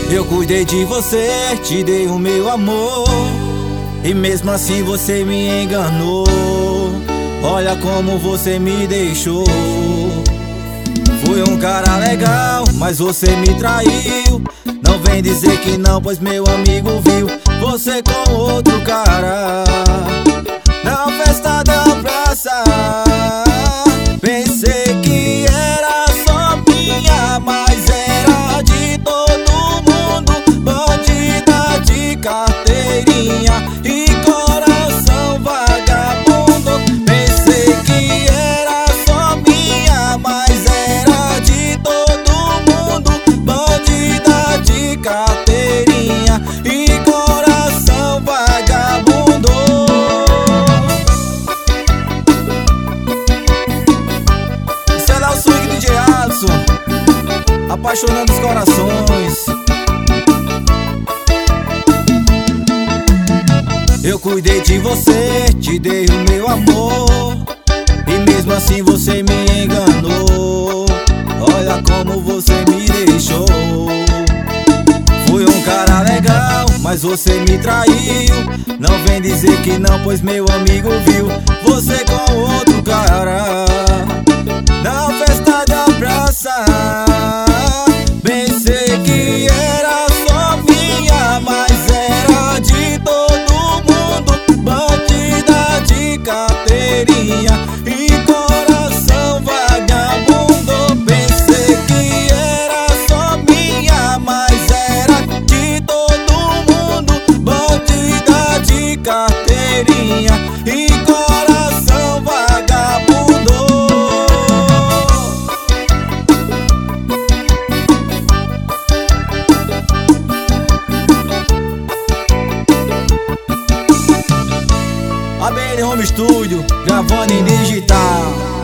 Eu cuidei de você, te dei o meu amor, e mesmo assim você me enganou. Olha como você me deixou. Fui um cara legal, mas você me traiu. Não vem dizer que não, pois meu amigo viu você com outro cara na festa da praça. Pensei que era só minha, mas era de todo mundo. Bandida de carteirinha e coração vagabundo. Pensei que era só minha, mas era de todo mundo. Bandida de carteirinha e coração vagabundo. Isso é lá o swing DJ Adson, apaixonando os corações. Eu cuidei de você, te dei o meu amor, e mesmo assim você me enganou. Olha como você me deixou. Fui um cara legal, mas você me traiu. Não vem dizer que não, pois meu amigo viu você com outro cara na festa da praça. Pensei que era só minha, mas era de todo mundo. Bandida de carteirinha e coração vagabundo. Pensei que era só minha, mas era de todo mundo. Bandida de carteirinha e coração vagabundo. ABL Home Studio, gravando em digital.